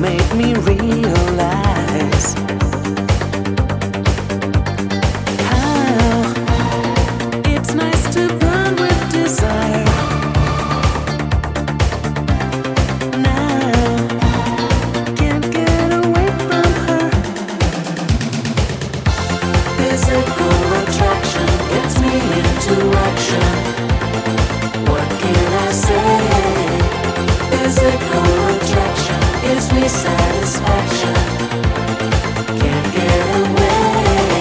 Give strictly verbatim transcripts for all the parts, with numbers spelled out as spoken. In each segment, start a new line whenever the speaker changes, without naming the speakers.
made me realize how it's nice to burn with desire. Now can't get away from her. Physical attraction gets me into action. What can I say? Physical attraction gives me satisfaction. Can't get away.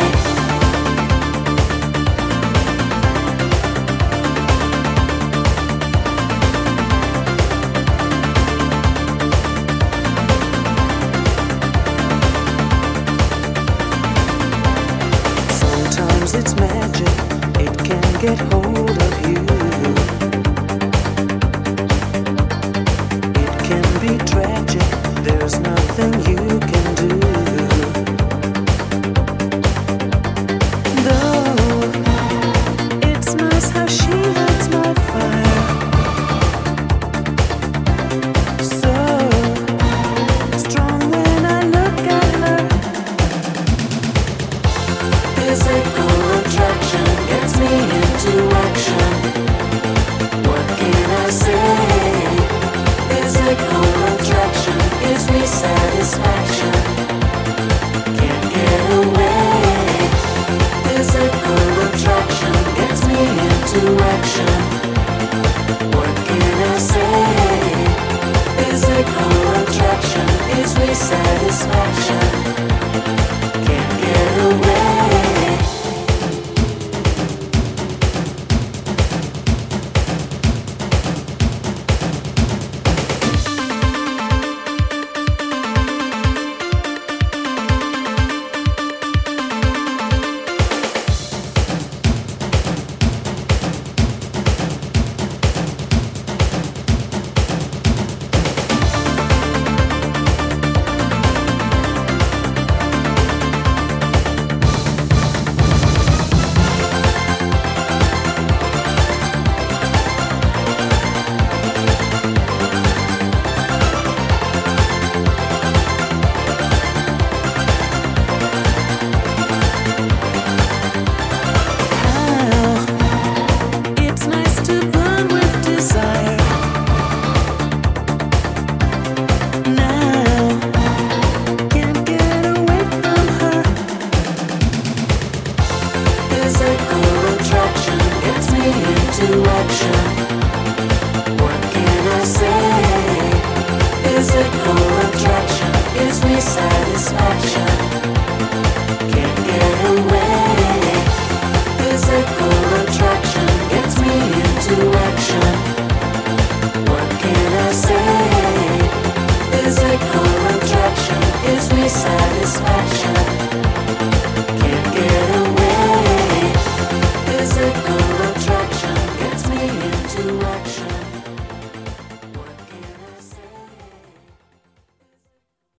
Sometimes it's magic, it can get hold of you. Be tragic, there's nothing you can do. Though it's nice how she lights my fire, so strong when I look at her. Physical attraction gets me into action. What can I say? Physical attraction gives me satisfaction. Can't get away. Physical attraction gets me into action. What can I say? Physical attraction gives me satisfaction. Can't get away. Physical attraction gets me into action. What can I say? Physical attraction gives me satisfaction. Can't get away. Physical attraction gets me into action. What can I say? Physical attraction gives me satisfaction. Can't get away. Physical attraction gets me into action.